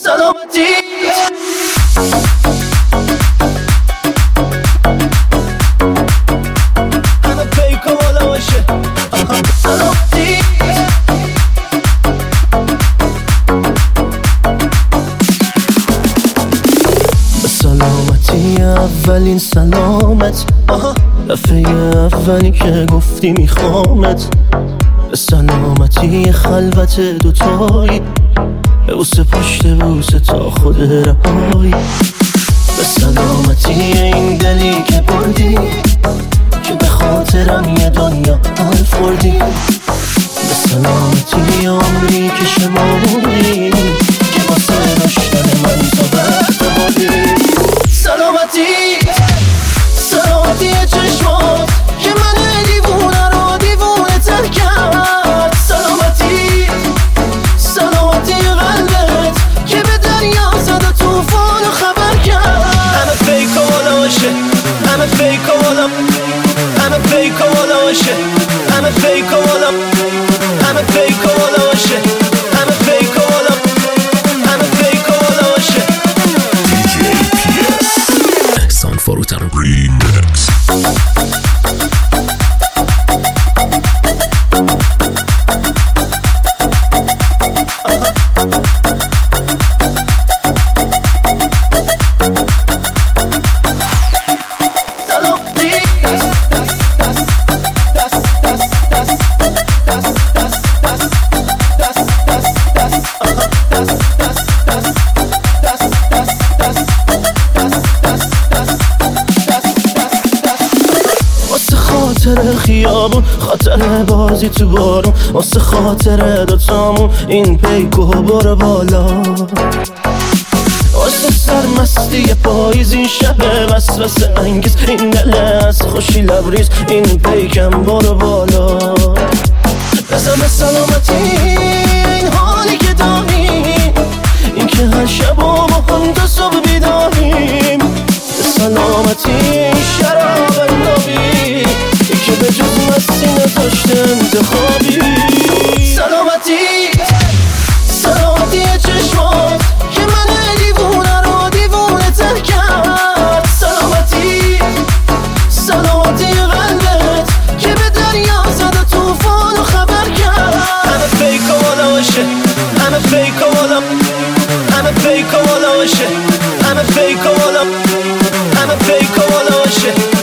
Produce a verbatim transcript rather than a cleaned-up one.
سلامتی همه پیک و بالا باشه سلامتی به سلامتی اولین سلامت دفعه اولی که گفتی میخوامت به سلامتی خلوت دوتایی به بوسه پشت بوسه تا خود رهایی به سلامتی این دلی که بردی که به خاطرم یه دنیا حال خوردی به سلامتی عمری که شمردی که واسه داشتن من تا وقت بودی سلامتی سلامتی چشمات که من دیوونه رو دیوونه تر کرد سلامتی سلامتی قلبت که به دریا زد و توفان و خبر کرد همه فیک و بالا باشه همه فیک و بالا همه فیک و بالا باشه همه فیک و بالا همه فیک و بالا باشه همه فیک و بالا همه فیک و بالا باشه دی جی پی اس احسان فروتن ریمکس خاطر خیابون خاطر بازی تو بارون واسه خاطر دوتامون این پیکو برو بالا واسه سرمستی پاییز این شب وسوسه انگیز این دل از خوشی لبریز این پیکم برو بالا بزن به سلامتی این حالی که داریم این که هر شب و با هم تا صبح بیداریم به سلامتی این شراب نابی که به جز مستی نداشته انتخابی سلامتی سلامتی چشمات که من دیوونه رو دیوونه تر کرد سلامتی سلامتی قلبت که به دریا زد و توفان و خبر کرد همه فیک و بالا باشه همه فیک و بالا همه فیک و بالا باشه همه فیک و بالا همه فیک و بالا باشه